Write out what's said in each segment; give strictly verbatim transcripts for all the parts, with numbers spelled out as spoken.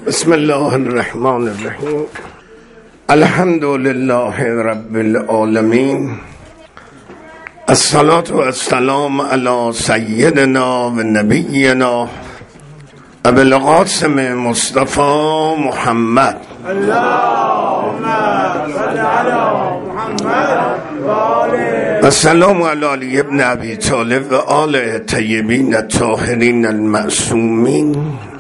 بسم الله الرحمن الرحیم. الحمد لله رب العالمین. الصلاة والسلام علی سیدنا و نبینا ابی القاسم مصطفى محمد. اللهم صل علی محمد و آله. السلام علی علی ابن ابی طالب و آل طیبین الطاهرین المعصومین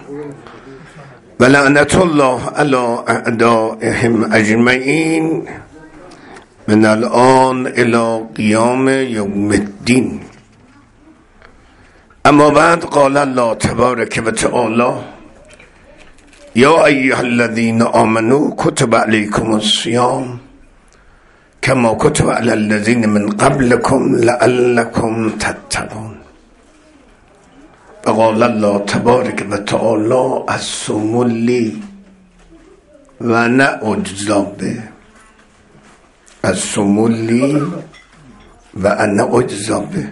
و لعنت الله علی اعدائهم اجمعین من الان الی قیام یوم الدین. اما بعد قال الله تبارک و تعالی یا ایها الذین آمنوا کتب علیکم الصیام کما کتب علی الذین من قبلکم لعلکم تتقون. و قال الله تبارک و تعالی الصوم لی و انا اجزی به. الصوم لی و انا اجزی به.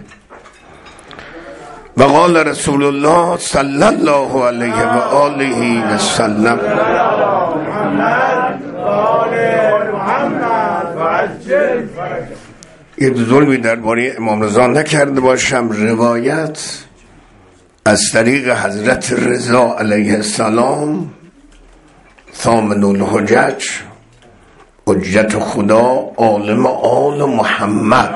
و قال رسول الله صلی الله علیه و آله و سلم یک ظلمی درباره امام رضا نکرده باشم. روایت از طریق حضرت رضا علیه السلام ثامن الحجج حجت خدا عالم آل محمد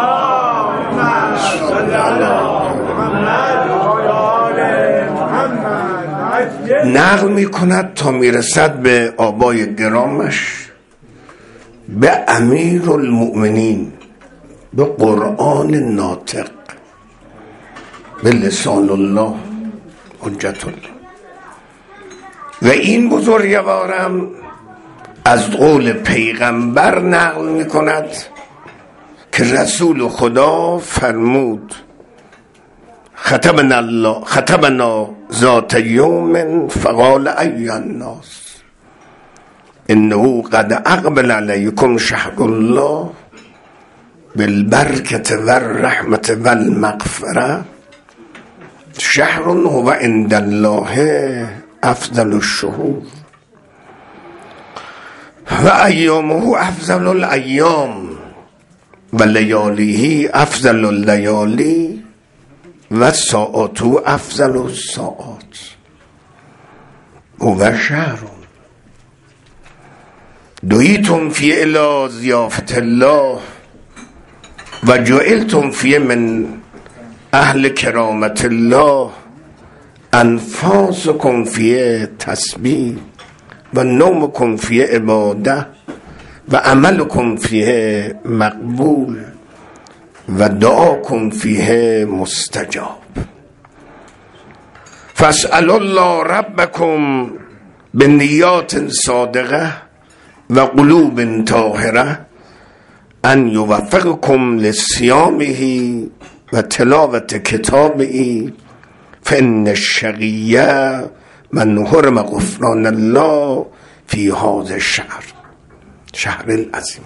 نقل می کند تا می رسد به آبای گرامش، به امیر المؤمنین، به قرآن ناطق، به لسان الله حجت الله. و این بزرگوارم از قول پیغمبر نقل می کند که رسول خدا فرمود خطبنا الله خطبنا ذات یوم فقال ای الناس انه قد اقبل علیکم شهر الله بالبرکة والرحمة والمغفرة شهر هو عند الله افضل الشهور و ایامه افضل الایام و لیالیه افضل اللیالی و ساعته افضل الساعات هو شهر دعیتم فی الی ضیافة الله و جعلتم فی من اهل کرامت الله انفاسکم فی تسبیح و نومکم فی عباده و عملکم فیه مقبول و دعاکم فیه مستجاب. فاسألوا الله ربکم بنیات صادقه و قلوب طاهره ان یوفقکم لصیامه و تلاوت کتابه فان الشقی من حرم غفران الله فی هذا الشهر شهر العظیم.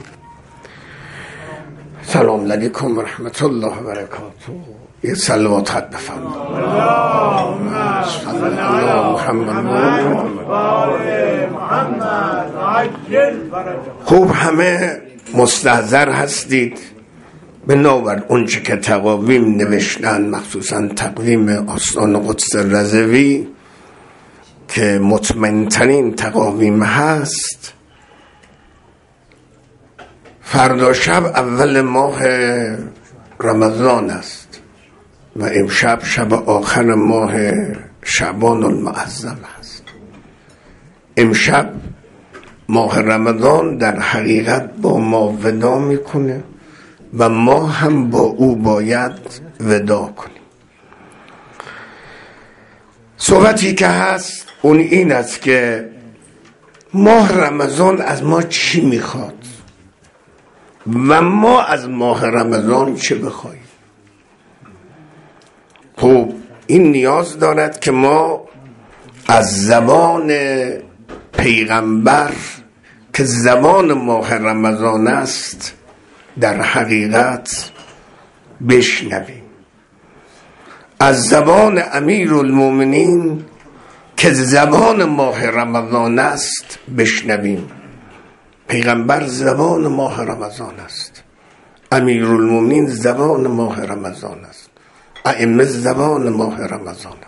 سلام علیکم و رحمت الله و برکاته. یه صلوات خط بفرمایید. اللهم صل علی محمد و آل محمد عجل فرجهم. خوب همه مستحضر هستید بنابر اونچه که تقاویم نوشتن، مخصوصا تقویم آستان قدس رضوی که مطمئن‌ترین تقاویم هست. فردا شب اول ماه رمضان است و امشب شب آخر ماه شعبان المعظم است. امشب ماه رمضان در حقیقت با ما ودا میکنه و ما هم با او باید ودا کنیم. صحبتی که هست اون این است که ماه رمضان از ما چی میخواد و ما از ماه رمضان چه بخوایم. خب این نیاز دارد که ما از زبان پیغمبر که زبان ماه رمضان است در حقیقت بشنویم. از زبان امیر المؤمنین که زبان ماه رمضان است بشنویم. پیغمبر زبان ماه رمضان است، امیرالمومنین زبان ماه رمضان است، ائمه زبان ماه رمضان.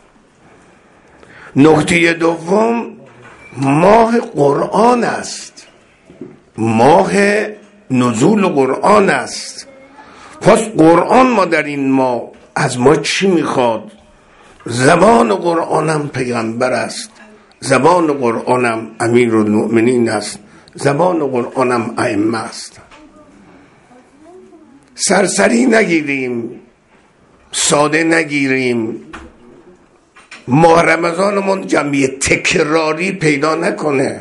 نکته دوم ماه قرآن است، ماه نزول قرآن است. پس قرآن ما در این ماه از ما چی میخواد؟ زبان قرآنم پیغمبر است، زبان قرآنم امیرالمؤمنین است، زبان قرآنم ائمه است. سرسری نگیریم، ساده نگیریم، ماه رمضانمون جمعی تکراری پیدا نکنه،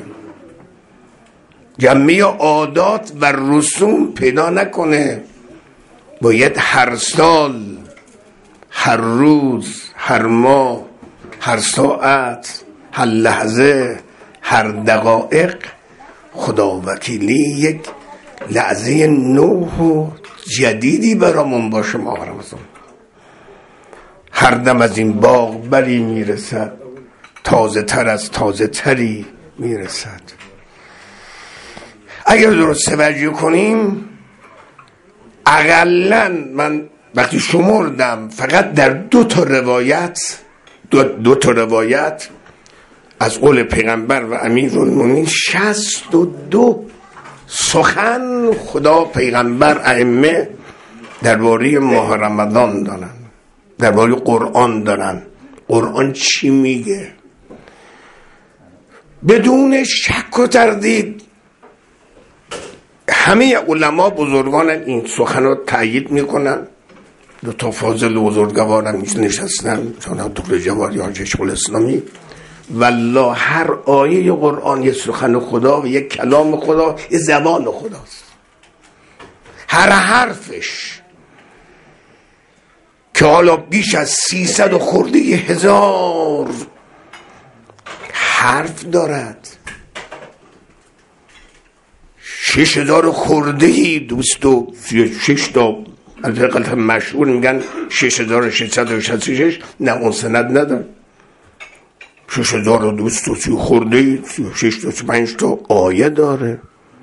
جمعی عادات و رسوم پیدا نکنه. باید هر سال، هر روز، هر ماه، هر ساعت، هر لحظه، هر دقایق خدا وکیلی یک لحظه نو و جدیدی برامون باشه. ماه رمضان هر دم از این باغ بری میرسد، تازه تر از تازه تری میرسد. اگر درست توجه کنیم، اقلن من وقتی شمردم فقط در دو تا روایت دو, دو تا روایت از قول پیغمبر و امیرالمومنین شصت و دو سخن خدا، پیغمبر، ائمه درباره ماه رمضان دارن، درباره قرآن دارن. قرآن چی میگه؟ بدون شک و تردید همه علما بزرگان این سخن رو تأیید میکنن. دو تا فاضل بزرگوار هم نشستن، چون دکتر جوادی حاجی شیخ الاسلامی. والله هر آیه قرآن یه سخن خدا و یک کلام خدا، یه زبان خداست. هر حرفش که حالا بیش از سیصد و خورده هزار حرف دارد، شش هزار خورده دوست و شش تا از قلت مشهور میگن شش هزار و ششصد و شصت و شش، نه اون سند نداره. شش هزار و دوست و سی خورده، سی و شش تا سی پنج تا آیه داره.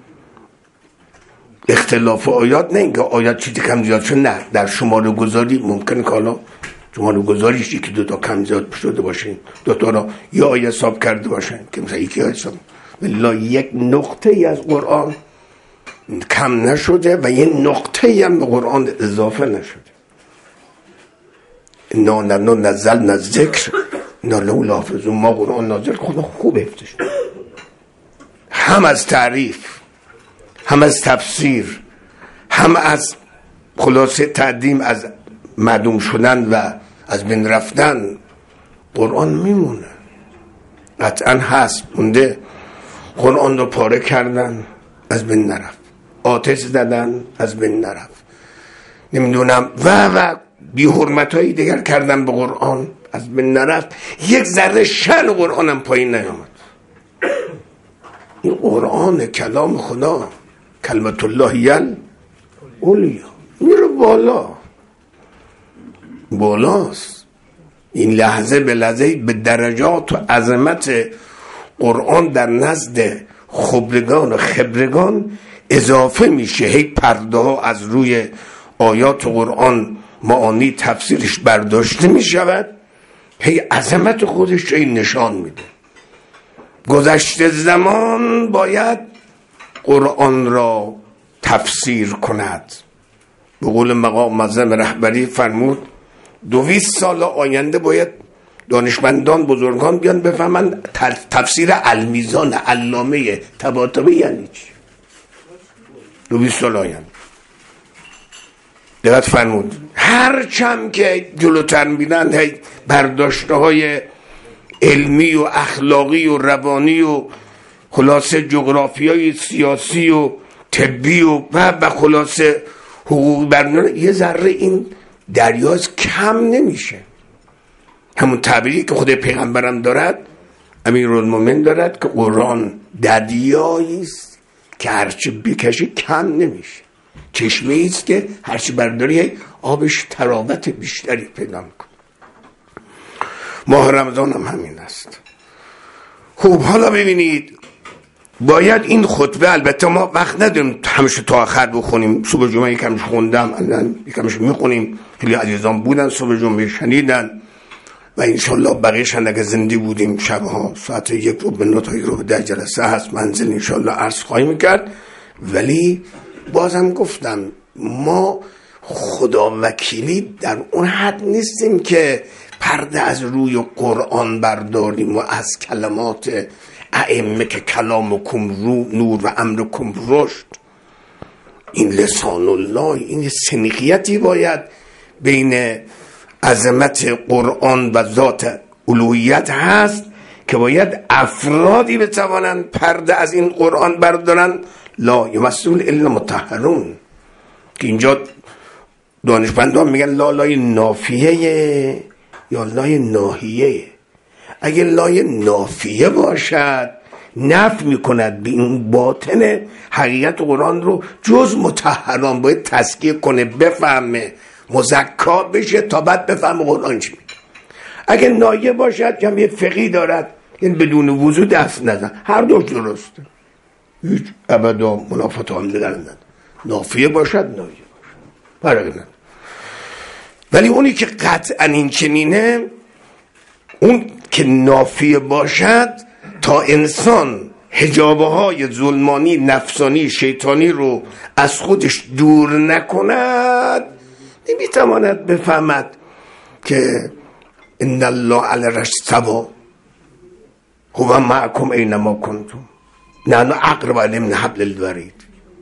اختلاف آیات نه اینکه آیات چیزی کم زیاد شد، نه در شماره گذاری ممکنه که حالا شماره گذاریش یکی دو تا کم زیاد شده باشه، دو تا را یا آیه حساب کرده باشن که مثلا یکی حساب، ولی یک نقطه ای از قرآن کم نشده و یه نقطه ای هم به قرآن اضافه نشده. نه نه نه نزل نه ذکر نه لو لافظ، ما قرآن نازل خدا خوب حفظش، هم از تعریف، هم از تفسیر، هم از خلاصه تقدیم از معدوم شدن و از بین رفتن. قرآن میمونه، قطعا هست، مونده. قرآن رو پاره کردن، از بین نرفت. آتش زدن، از بین نرفت. نمیدونم و و بی حرمت هایی دیگر کردن به قرآن، از بین نرفت. یک ذره شأن قرآن هم پایین نیامد. این قرآن کلام خدا، کلمت الله یل اولیا، میره بالا، بالاست. این لحظه به لحظه به درجات و عظمت قرآن در نزد خبرگان و خبرگان اضافه میشه. هی پرده ها از روی آیات قرآن، معانی تفسیرش برداشته میشود، هی عظمت خودش هی نشان میده. گذشته زمان باید قرآن را تفسیر کند. به قول مقام معظم رهبری فرمود دویست سال آینده باید دانشمندان بزرگان بیان بفهمن تفسیر المیزان علامه طباطبایی یعنی چی. دویست سال آینده دقت فرمود. هر چم که جلوتر میرن هی برداشته های علمی و اخلاقی و روانی و خلاصه جغرافیای سیاسی و طبی و و خلاصه حقوق برنامه، یه ذره این دریاز کم نمیشه. همون تعبیری که خود پیغمبرم دارد، امیرالمومنین دارد که قرآن دریایی است که هرچی بکشی کم نمیشه، چشمه ایست که هرچی برداری آبش تراوت بیشتری پیدا میکنه. ماه رمضان هم همین است. خوب حالا ببینید باید این خطبه، البته ما وقت نداریم همیشه تا آخر بخونیم، صبح جمعه یکمش خوندم، الان یکمش میخونیم، خیلی عزیزان بودن صبح جمعه شنیدن و انشالله بقیه‌اش اگه زنده بودیم شبها ساعت یک رو به نوت رو به ده جلسه هست منزل انشالله عرض خواهیم کرد. ولی بازم گفتم ما خدا وکیلی در اون حد نیستیم که پرده از روی قرآن برداریم و از کلمات ائمه که کلامکم رو نور و امرکم رشد. این لسان الله، این سنخیتی باید بین عظمت قرآن و ذات الوهیت هست که باید افرادی بتوانند پرده از این قرآن بردارن. لا یمسون الا مطهرون، که اینجا دانشمندان میگن لا لای نافیه یا لای ناهیه. اگه لای نافیه باشد نفی میکند به این باطن حقیقت قرآن رو، جز مطهران باید تزکیه کنه، بفهمه، مزکا بشه تا بعد بفهمه قرآن چی میگه. اگه نایه باشد که هم یه فقهی دارد، یعنی بدون وضو دست نزن، هر دو درسته، هیچ ابدا منافات هم ندارن. نافیه باشد نایه باشد فرقی نداره. ولی اونی که قطعا این چنینه، اون که نافیه باشد تا انسان حجابه های ظلمانی نفسانی شیطانی رو از خودش دور نکند، نمیتواند بفهمد که ان الله علی العرش استوی هو معکم اینما کنتم نحن اقرب الیه من حبل الورید.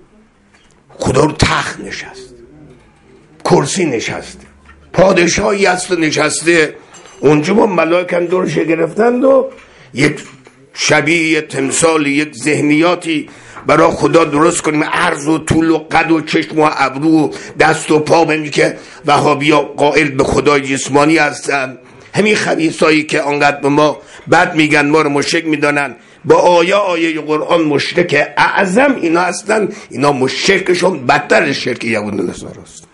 خدا رو تخت نشست، کرسی نشسته، پادشاهی هست نشسته اونجا، با ملائکه هم دورش گرفتند و یک شبیه تمثال، یک ذهنیاتی برای خدا درست کنیم، عرض و طول و قد و چشم و ابرو و دست و پا، ببینید که وهابیا قائل به خدای جسمانی هستن. همین خبیثایی که انقدر به ما بد میگن، ما رو مشرک میدانن، با آیه آیه قرآن مشرک اعظم اینا هستن. اینا مشرکشون بدتر شرک یهود و نصارا است.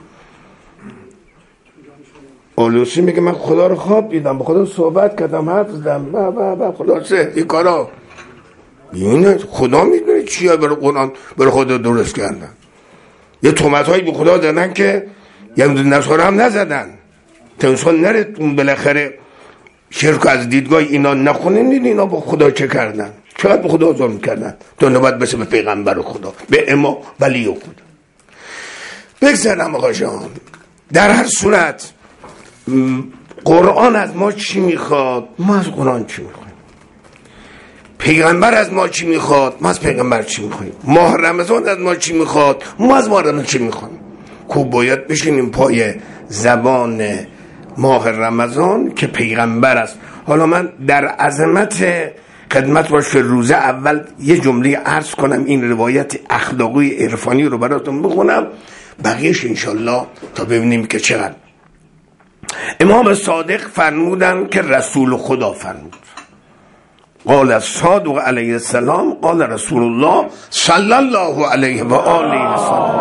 اولوسی میگه من خدا رو خواب دیدم، با خدا صحبت کردم، حرف زدم، با با با خلاصه این کارا. این خدا میدونه چیه برای قرآن برای خدا درست کردن. یه تهمت هایی به خدا دادن که یهود و نصارا هم نزدن. تنسان نره اون بالاخره شرک از دیدگاه اینا نخونین، اینا با خدا چه کردن، چقدر به خدا ظلم کردن تا نوبت بسه به پیغمبر خدا، به اما ولی خدا. بگذارم آقا جان، در هر صورت قرآن از ما چی میخواد؟ ما از قرآن چی میخوایم؟ پیغمبر از ما چی میخواد؟ ما از پیغمبر چی میخوایم؟ ماه رمضان از ما چی میخواد؟ ما از ماه رمضان چی میخوایم؟ خوب باید بشینیم پای زبان ماه رمضان که پیغمبر است. حالا من در عظمت خدمت باش روزه اول یه جمله عرض کنم، این روایت اخلاقی عرفانی رو براتون بخونم، بقیهش انشالله تا ببینیم که چقدر. امام صادق فرمودن که رسول خدا فرمود، قال الصادق علیه السلام قال رسول الله صلی الله علیه و آله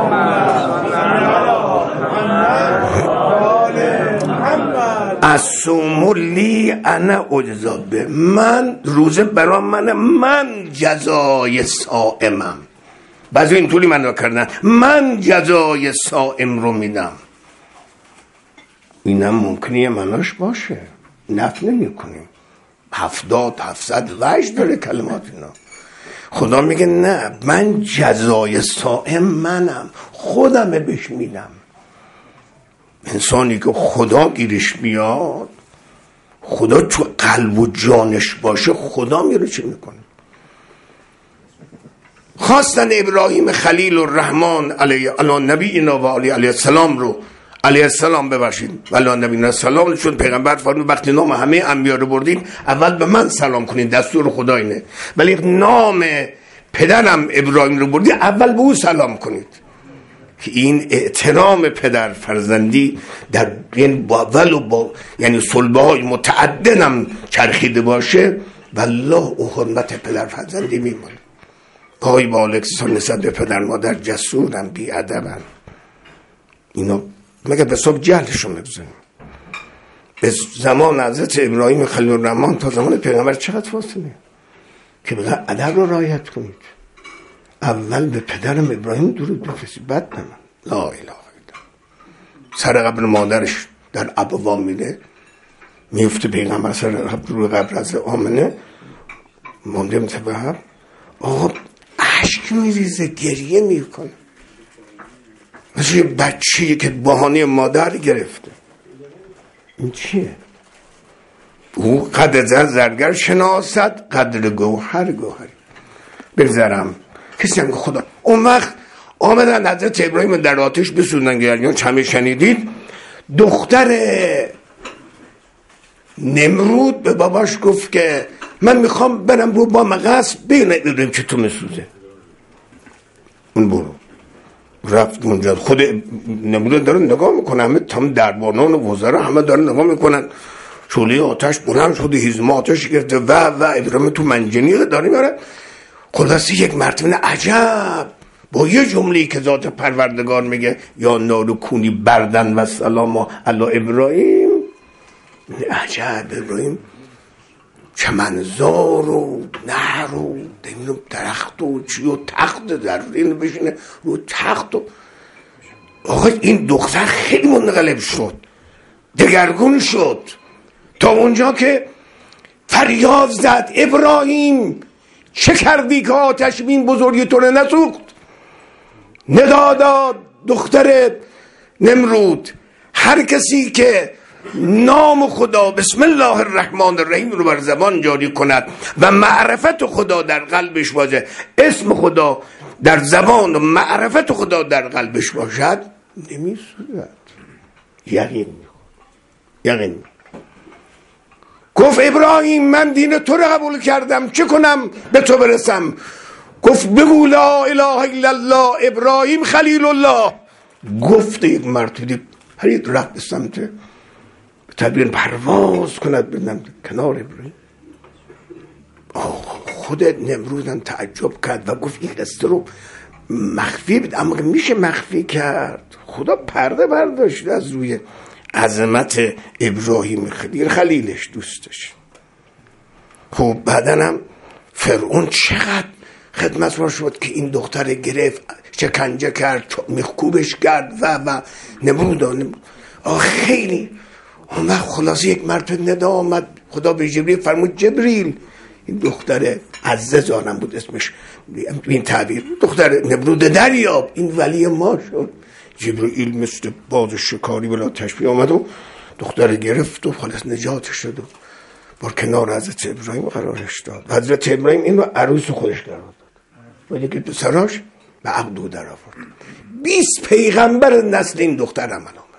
الصوم لی انا اجزا به، من روزه برای من، من جزای صائمم. بعضی این طولی من را کردن، من جزای صائم رو میدم. اینم ممکنه مناش باشه، نفی نمی کنیم. هفتاد هفتصد وجه داره کلمات اینا. خدا میگه نه، من جزای صائم منم، خودمه بهش میدم. انسانی که خدا گیرش بیاد، خدا تو قلب و جانش باشه، خدا میره چی میکنه. خواستن ابراهیم خلیل الرحمن علیه نبینا و علیه السلام رو، علیه السلام ببخشید ولی نبینا سلام، چون پیغمبر فرمود وقتی نام همه انبیا رو بردین اول به من سلام کنین، دستور خدا اینه. ولی نام پدرم ابراهیم رو بردین اول به او سلام کنید، که این احترام پدر فرزندی در این باول و با یعنی صلبه های متعددم چرخیده باشه، والله او حرمت پدر فرزندی میمونه. پای بالکسان نسبت به پدر مادر جسورن، بی ادبن. اینا مگه به صبح جهلشون بگذاریم. به زمان حضرت ابراهیم خلیل الرحمن تا زمان پیغمبر چقدر فاصله؟ که بگه ادب رو رعایت کنید. اول به پدرم ابراهیم درود بفرستید، بعد به من. لا اله الا الله. سر قبر مادرش در ابوا میره، میفته پیغمبر سر قبر روی قبر از آمنه مونده متبهر، آقا عشق میریزه، گریه میکنه، مثل یه بچه‌ای که بهانه مادر گرفته. این چیه؟ او قدر زر زرگر شناست، قدر گوهر گوهر بگذرم. کسی هم که خدا اون وقت آمدن حضرت ابراهیم در آتش بسوزندن، گریان چمه شنیدید؟ دختر نمرود به باباش گفت که من میخوام برم رو با مقص ببینم که تو مسوزه. اون برو رفت اونجا. خود نمرود داره نگاه میکنه، همه تمام دربانان و وزرا همه داره نگاه میکنن، شعله آتش بلند شده، هیزم آتش گرفته و و ابراهیم تو منجنیق داره میاره. خلاصی یک مرتبه عجب با یه جمله‌ای که ذات پروردگار میگه یا نار کونی بردن و سلام علی ابراهیم، عجب ابراهیم چمنزار و نهر و درخت و چی و تخت در این بشینه رو تخت و آقا این دختر خیلی منقلب شد، دگرگون شد تا اونجا که فریاد زد ابراهیم چه کردی که آتش بین بزرگی تو رو نسوخت؟ ندا داد دختر نمرود هر کسی که نام خدا بسم الله الرحمن الرحیم رو بر زبان جاری کند و معرفت خدا در قلبش باشه، اسم خدا در زبان و معرفت خدا در قلبش باشد، نمیسوزد. یقین یقین گفت ابراهیم من دین تو رو قبول کردم، چه کنم به تو برسم؟ گفت بگو لا اله الا الله ابراهیم خلیل الله. گفت یک مرتبه هرید رفت سمت تدبیر پرواز کند بدنم کنار ابراهیم. خود نمرودم تعجب کرد و گفت این قصه رو مخفی بید، اما میشه مخفی کرد؟ خدا پرده برداشت از روی عظمت ابراهیم خلیل، خلیلش دوستش. خب بعدنم فرعون چقدر خدمتوار شد که این دختر گرفت، شکنجه کرد، میخکوبش کرد و و نمرود آه خیلی. اون وقت خلاصی یک مرتبه ندا آمد، خدا به جبریل فرمود جبریل این دختر عزیز آنم بود اسمش، این تعبیر دختر نمرود دریاب، این ولی ما شد. جبریل مثل باز شکاری بلا تشبیه آمد و دختر گرفت و خلاص نجاتش شد و بار کنار حضرت ابراهیم قرارش داد. حضرت ابراهیم این رو عروس خودش قرار داد، ولی که پسراش به عقد در آورد. بیست پیغمبر نسل این دختر عمل آمد.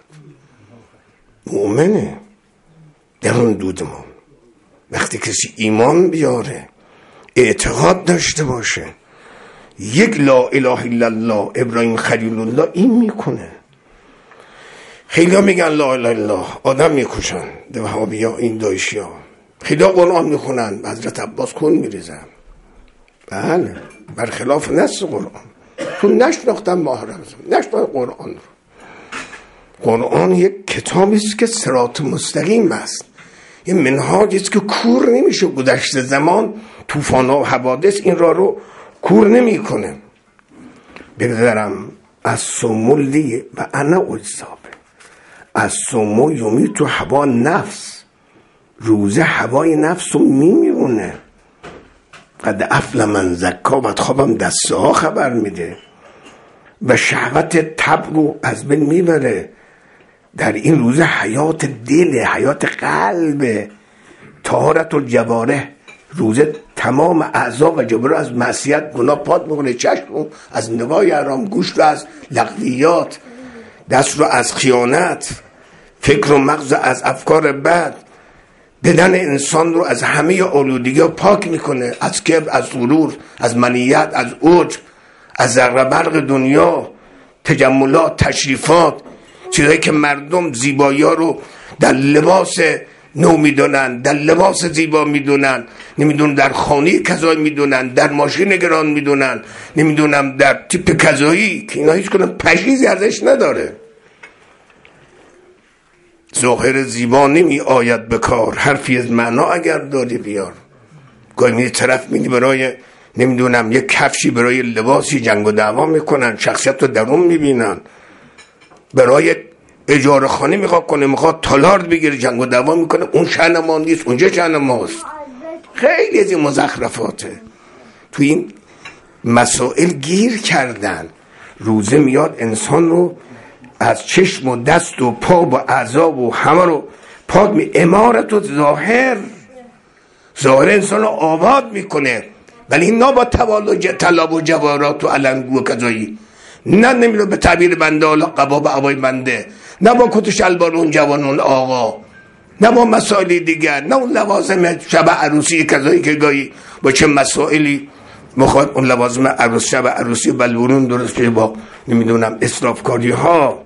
مؤمنه در اون دودمون وقتی کسی ایمان بیاره، اعتقاد داشته باشه، یک لا اله الا الله ابراهیم خلیل الله این میکنه. خیلی ها میگن لا اله الا الله آدم میکشن، وهابی ها این دایشی ها خیلی ها قرآن میخونن، حضرت عباس کن میریزن. بله برخلاف نص قرآن، چون نشناختن ماه رمضان، نشناختن قرآن رو. قرآن یک کتابی است که صراط مستقیم است، یه منهاجی است که کور نمیشه. گذشته زمان طوفان و حوادث این را رو کور نمی کنه. بگذارم از سمولی و انا اجزابه از سمو یومی تو هوا نفس، روزه هوای نفس رو میمیرونه. قد افل من زکا بعد خوابم دسته ها خبر میده و شهوت طبع رو از بین میبره. در این روزه حیات دل، حیات قلب، طهارت الجوارح، روزه تمام اعضا و جوارح از معصیت گناه پاک میکنه. چشم رو از نگاه حرام، گوش رو از لغویات، دست رو از خیانت، فکر و مغز از افکار بد، بدن انسان رو از همه آلودگی پاک میکنه، از کبر، از غرور، از منیت، از عجب، از ذره برق دنیا، تجملات، تشریفات، چیزایی که مردم زیبایی ها رو در لباس نو میدونن، در لباس زیبا میدونن، نمیدونن در خانه کذایی میدونن، در ماشین گران میدونن، نمیدونم در تیپ کذایی که اینا هیچ کنم پشیزی ازش نداره. ظاهر زیبا نمی آید به کار، حرفی از معنا اگر داری بیار. گاهی می طرف میدی برای نمیدونم یک کفشی برای لباسی جنگ و دعوا میکنن، شخصیت رو درون میبینن. برای اجاره خانه میخواد کنه، میخواد تالارد بگیره، جنگ و دعوا میکنه. اون شأن ما نیست، اونجا شأن ماست. خیلی از این مزخرفاته. تو این مسائل گیر کردن. روزه میاد انسان رو از چشم و دست و پا و اعضا و همه رو پاک می امارت و ظاهر ظاهر انسان رو آباد میکنه. ولی این نه با توالج طلب و جوارات و علنگو و کذایی، نه نمیره به تعبیر بنده حالا قبا به عبای بنده، نه با کتش البارون جوانون آقا، نه با مسائلی دیگر، نه اون لوازم شب عروسی کذایی که گاهی با چه مسائلی مخواد اون لوازم عروس شب عروسی بلورون درست که با نمیدونم اسرافکاری ها.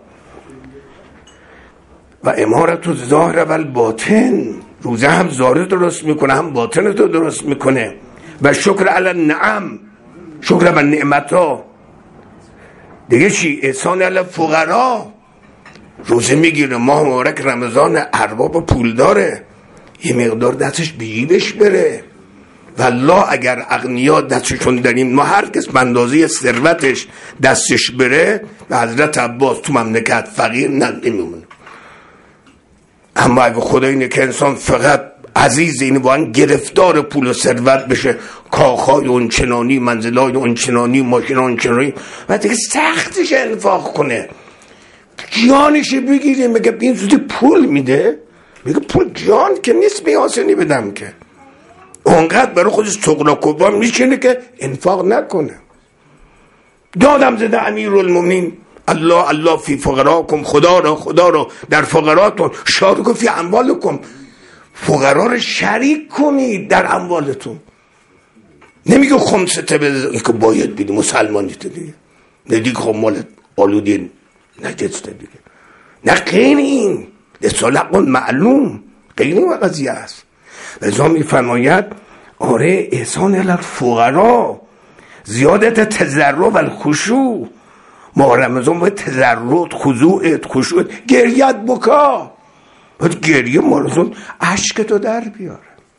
و امارت و ظاهر و الباطن، روزه هم ظاهر درست میکنه هم باطن رو درست میکنه. و شکر علی النعم، شکر بر نعمت ها. دیگه چی؟ احسان علی فقرا. روزه میگیره ماه مبارک رمضان، ارباب پول داره، یه مقدار دستش به جیبش بره. والله اگر اغنیا دستشون در این ما هر کس به اندازه ثروتش دستش بره، به حضرت عباس تو مملکت فقیر نمیمونه. اما اگه خدا اینه که انسان فقط عزیز این وان گرفتار پول و ثروت بشه، کاخای اون چنانی، منزلای اون چنانی، ماشین اون چنانی، و دیگه سختش انفاق کنه، جانش بگیره. میگه این زودی پول میده، میگه پول جان که نیست بیاسنی بدم که. اونقدر برای خودش تقلا کبا میشینه که انفاق نکنه. دادم زده امیرالمومنین الله الله فی فقراکم، خدا را خدا را در فقراتون، شارکو فی اموالکم، فقرا رو شریک کنید در اموالتون. نمیگه خمسته بده که باید بیدی مسلمانیت دیگه، نه دیگه خب مالت آلودین نجسته دیگه، نه غیر این لسالق معلوم، غیر این قضیه است. لذا میفرماید آره احسان الفقرا، زیادت تضرع و الخشوع. ما رمضان باید تضرعت، خضوعت، خشوعت، گریت، بکا، باید گریه مارزون عشق تو در بیاره،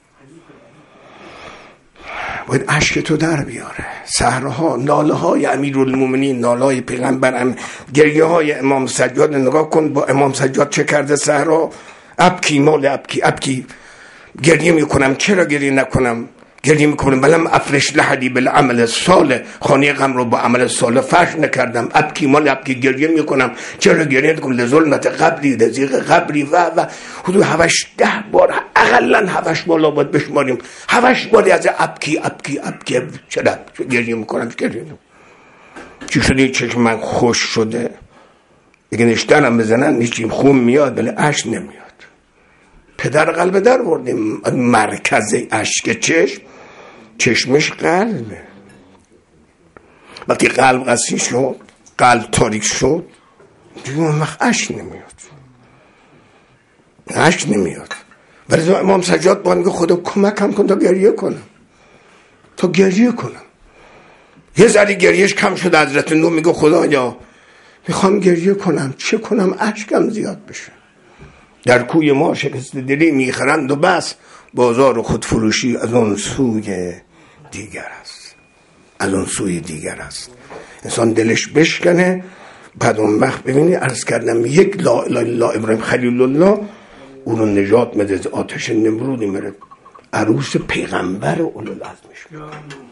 باید عشق تو در بیاره. سحرها، ناله های امیرالمومنین، ناله های پیغمبر، گریه های امام سجاد. نگاه کن با امام سجاد چه کرده سحرها. ابکی مال ابکی ابکی، گریه میکنم چرا گریه نکنم، گریه میکنم بلم افرش لحدی بالعمل الصالح، خانه غم رو با عمل صالح فرش نکردم. ابکی مال ابکی، گریه میکنم چرا گریه نکنم، لظلمت قبری، لضیق قبری و و حدود هوش ده بار اقلا هوش بالا باید بشماریم، هوش باری از ابکی ابکی ابکی چرا گریه میکنم گریه نکنم. چی شده چشم من خوش شده، دیگه نشترم بزنن نیچیم خون میاد ولی عشق نمیاد. پدر قلب در بردیم، مرکز اشک چشم، چشمش قلبه. وقتی قلب قسی شد، قلب تاریک شد، دیگه اون وقت اشک نمیاد، اشک نمیاد. ولی امام سجاد با میگه خدا کمکم کن تا گریه کنم، تا گریه کنم. یه ذره گریهش کم شد، حضرت نوح میگه خدایا میخوام گریه کنم، چه کنم اشکم زیاد بشه. در کوی ما شکست دلی میخرند و بس، بازار و خودفروشی از اون سوی دیگر است، از اون سوی دیگر است. انسان دلش بشکنه، بعد اون وقت ببینی عرض کردم یک لا اله الا الله ابراهیم خلیل الله اون رو نجات میده از آتش نمرودی، میره عروس پیغمبر اولوالعزمش میکنه،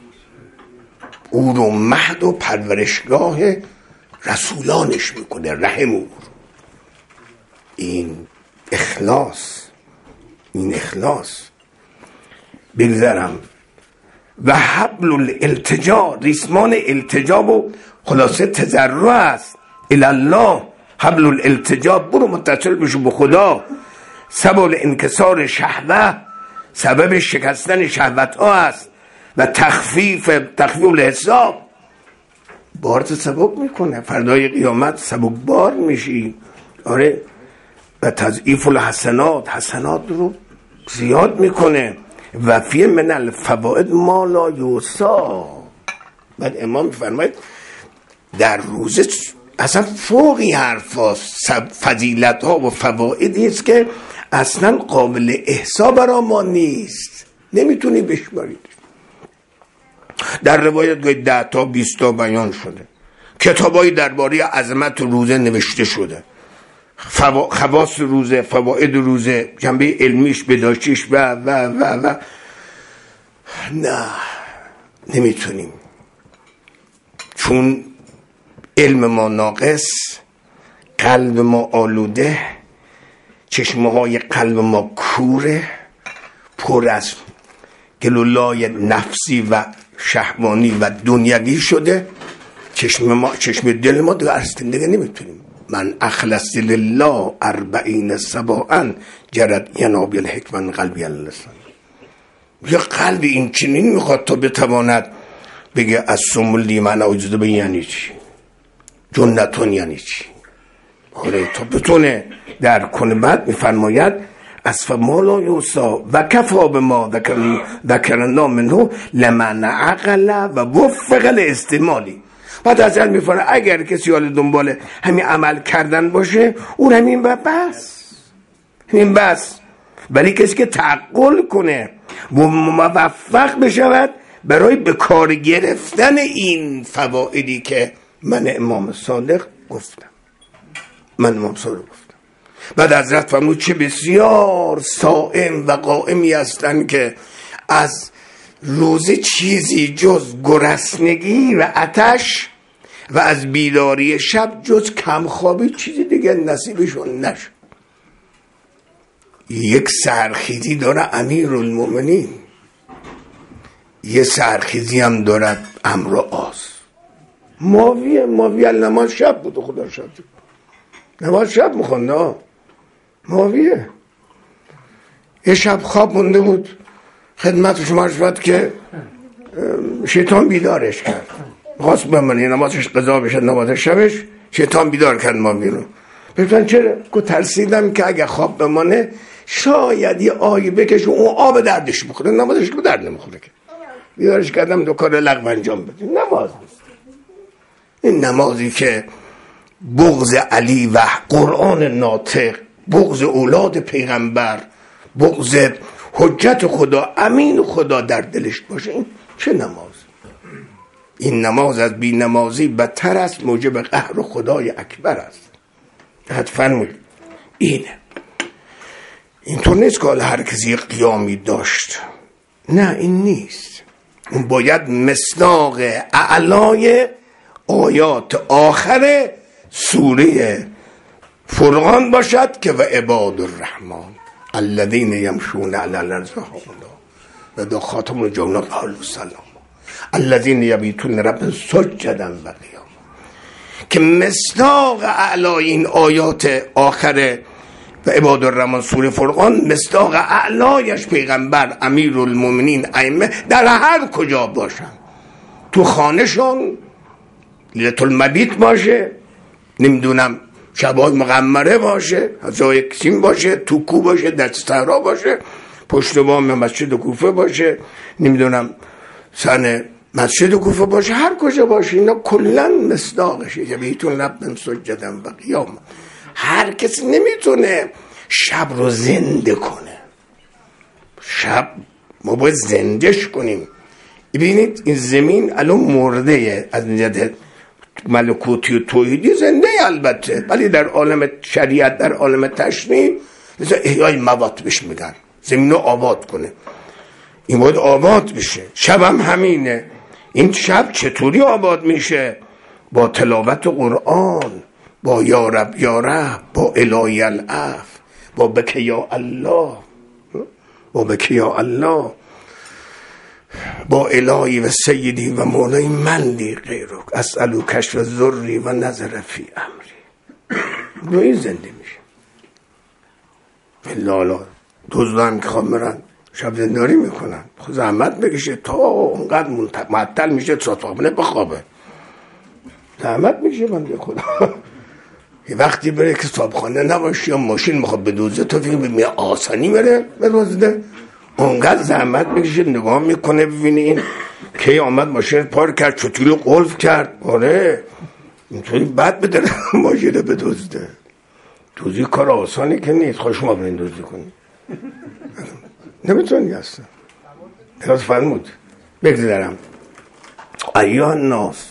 او رو مهد و پرورشگاه رسولانش میکنه، رحم او. این اخلاص، این اخلاص. بگذرم و حبل الالتجا، ریسمان التجا و خلاصه تضرع است. الله حبل الالتجا، برو متصل بشو به خدا. سبب انکسار شهوه، سبب شکستن شهوت ها است. و تخفیف تخفیف الحساب، بارت سبب میکنه، فردای قیامت سبب بار میشی. آره. و تضعیف الحسنات، حسنات رو زیاد میکنه. و فی من الفوائد ما لا یوصا. بعد امام فرماید در روزه اصلا فوقی حرفاست، فضیلت ها و فوائدی است که اصلا قابل احصا برا ما نیست. نمیتونی بشماری. در روایت گوی ده تا بیست تا بیان شده، کتابای درباره عظمت روزه نوشته شده، فوا... خواص روزه، فواید روزه، جنبه علمیش، بداشتیش و و و و نه نمیتونیم، چون علم ما ناقص، قلب ما آلوده، چشمه های قلب ما کوره، پر از گلولای نفسی و شهوانی و دنیوی شده. چشم ما، چشم دل ما دیگه ارستن دیگه نمیتونیم. من اخلص لله اربعین سباعا جرد ینابی الحکمن قلبی اللسان. یه قلب این چنین میخواد تا بتواند بگه از سمولی من اوجده به یعنی چی، جنتون یعنی چی، آره تا بتونه در کنه. بعد میفرماید از فمالا یوسا و کفا به ما ذکرنا منه لمن عقل و وفق الاستعمالی. بعد از این میفرماید اگر کسی حال دنبال همین عمل کردن باشه اون همین بس، همین بس. ولی کسی که تعقل کنه و موفق بشود برای به کار گرفتن این فوائدی که من امام صادق گفتم، من امام صادق گفتم. بعد حضرت فرمود چه بسیار صائم و قائمی هستند که از روزه چیزی جز گرسنگی و آتش و از بیداری شب جز کمخوابی چیزی دیگه نصیبشون نشد. یک سرخیزی داره امیرالمومنین، یه سرخیزی هم دارد امر آس. ماویه ماویه نماز شب بود، خدا شد نماز شب میخونده. ماویه یه شب خواب مونده بود، خدمت شما شد که شیطان بیدارش کرد، خواست بمونه نمازش قضا بشه، نماز شبش شیطان بیدار کرد ماوی رو. بگفتن چرا؟ که ترسیدم که اگه خواب بمانه شاید یه آیه بکشه اون آب دردش بخوره، نمازش که درد نمیخوره که. بیدارش کردم دو کار لغو انجام بده. نماز نیست این نمازی که بغض علی و قرآن ناطق، بغض اولاد پیغمبر، بغض حجت خدا، امین خدا در دلش باشه، این چه نماز؟ این نماز از بی نمازی بدتر است، موجب قهر خدای اکبر است. حد فرمود اینه. اینطور نیست که هر کسی قیامی داشت، نه این نیست. اون باید مصداق اعلای آیات آخر سوره فرقان باشد که و عباد الرحمن الذین یمشون علی الارض هونا و دو خاتم الجنات قال سلام الذین یبیتون رب سجدا و قیاما، که مصداق اعلای این آیات آخر و عباد الرحمن سوره فرقان، مصداق اعلایش پیغمبر، امیرالمومنین، ائمه در هر کجا باشن، تو خانهشون لیلة المبیت باشه، نمیدونم شبای مقمره باشه، جای کسیم باشه، تو کو باشه، در صحرا باشه، پشت بام مسجد کوفه باشه، نمیدونم سن مسجد کوفه باشه، هر کجا باشه، اینا کلا مصداقشه. یبیتون رب سجدا و قیاما. هر کسی نمیتونه شب رو زنده کنه. شب ما باید زندهش کنیم. ببینید این زمین الان مرده از نجات ملکوتی و توحیدی، زنده البته، ولی در عالم شریعت، در عالم تشریع مثلا احیای موات بهش میگن، زمین رو آباد کنه. این باید آباد بشه. شب هم همینه. این شب چطوری آباد میشه؟ با تلاوت قرآن، با یا رب یا رب، با الهی العف، با بک یا الله، با بک یا الله، با الهی و سیدی و مولای من لی غیرک اسألو کشف ذری و نظر فی امری. روی زنده میشه. لالا دوزدان که خواب مرن شب زنداری میکنن، خود زحمت بکشه تا اونقدر معطل میشه صاحبانه بخوابه، زحمت میشه بنده خدا. یه وقتی بره که صاحبخانه نباشه یا ماشین میخواد بدوزه، تو فکر می‌کنی آسانی بره بدوزه، اونقدر زحمت میکشه، نگاه میکنه ببینه این کی آمد ماشین پارک کرد، چطوری قلف کرد. آره اینطوری بعد بداره ماشین بدوزه. دوزی کار آسانی که نیست. خوش ما برین دوزی کنی نمیتونی اصلا. درست فرمود. بگذارم ایها الناس،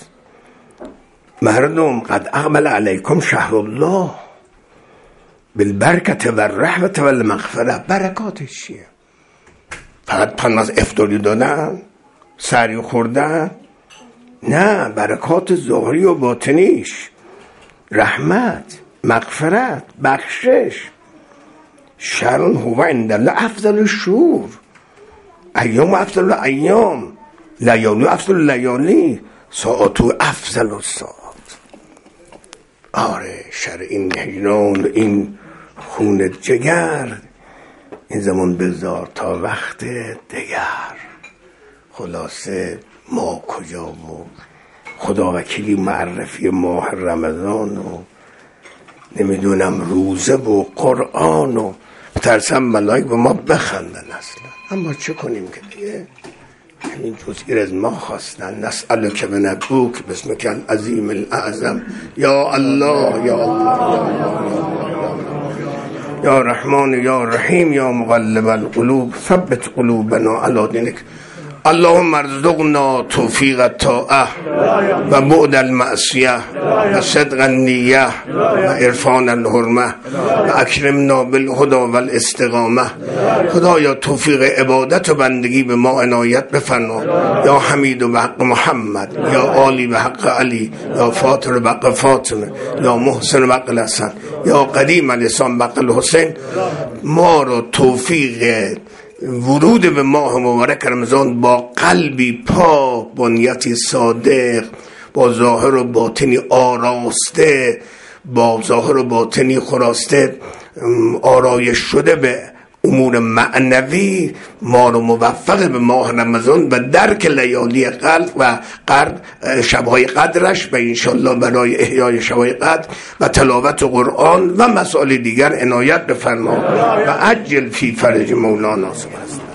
مردم، قد اقبل علیکم شهر الله بالبرکت و الرحمت و المغفرت. برکاتش چیه؟ فقط پناز افطاری دادن، سری خوردن؟ نه، برکات ظاهری و باطنیش رحمت، مغفرت، بخشش. شهر هو عند الله افضل الشهور، ایام افضل الایام، لیالی افضل لیالی، ساعت افضل الساعات. آره، شر این هجران، این خون جگر، این زمان بذار تا وقت دگر. خلاصه ما کجا و خدا وکیلی معرفی ماه رمضان و نمیدونم روزه و قرآن و ترسم ملائک به ما بخندن اصلا. اما چه کنیم که دیگه همین جزئی از ما خواستن. نسأل که بنبوک بسمک العظیم الاعظم یا الله یا الله یا رحمان یا رحیم یا مقلب القلوب ثبت قلوبنا علی دینک. اللهم ارزقنا توفیق الطاعه و بعد المعصیه و صدق النیه و عرفان الحرمه و اکرمنا بالهدى و الاستقامه. خدایا توفیق عبادت و بندگی به ما عنایت بفرما. یا حمید و حق محمد، یا عالی و حق علی، یا فاطر و حق فاطمه، یا محسن و حق الحسن، یا قدیم الاسلام و حق الحسین. ما رو توفیق ورود به ماه مبارک رمضان با قلبی پاک، با نیتی صادق، با ظاهر و باطنی آراسته، با ظاهر و باطنی خراسته آرایش شده به امور معنوی، ما رو موفق به ماه رمضان و درک لیالی قلب و قرب شبهای قدرش و انشالله برای احیای شبهای قدر و تلاوت قرآن و مسائل دیگر عنایت بفرما و عجل فی فرج مولانا.